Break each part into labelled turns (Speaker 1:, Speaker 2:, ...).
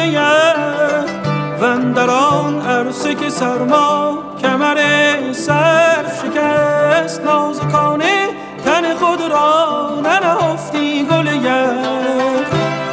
Speaker 1: یخ و اندر آن عرصه که سرما کمر سرف شکست، نازکانه تن خود را ننهفتی گل یخ.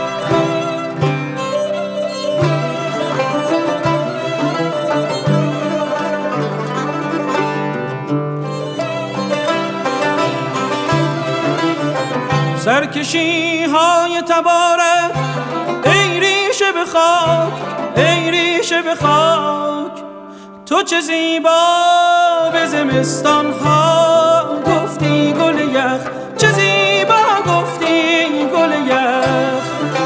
Speaker 1: سرکشی های تبارک ای ریشه به خاک، ای ریشه به خاک، تو چه زیبا به زمستان ها گفتی گل یخ، چه زیبا گفتی گل یخ.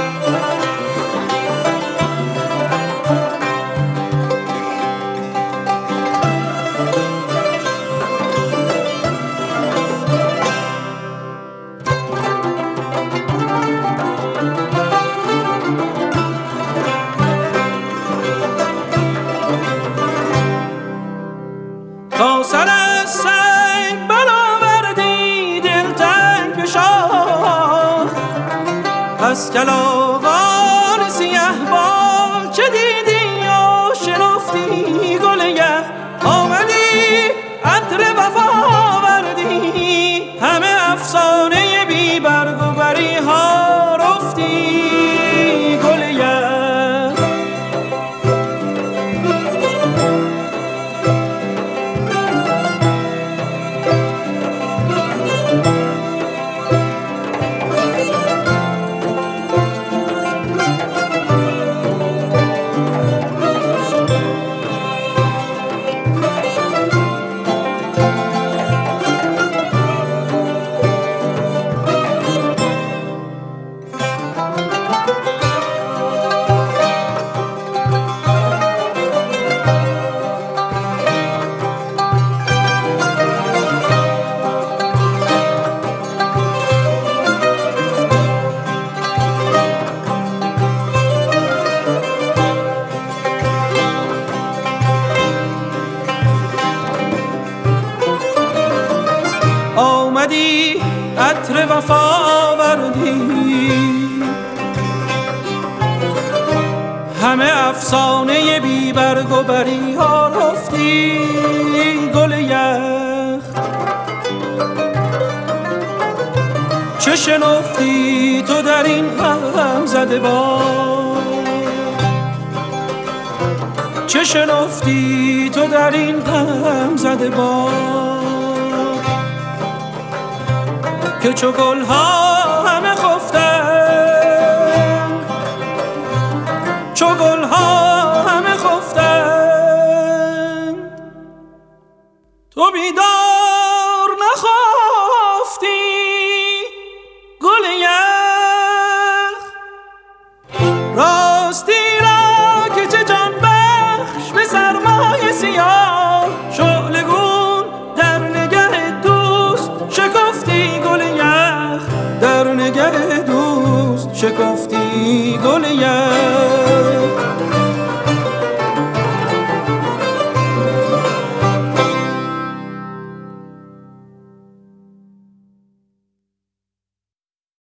Speaker 1: تا سر از سنگ برآوردی دلتنگ به شاخ، از کلاغان سیه بال چه دیدی و شنفتی گل یخ. آمدی عطر وفا آوردی، همه افسانه بی برگ و بری ها رفتی گل یخ. آمدی عطر وفا آوردی، همه افسانه بی برگ و بری ها رفتی گل یخ. چه شنفتی تو در این غم زده باد، چه شنفتی تو در این غم زده باد، که چو گل‌ها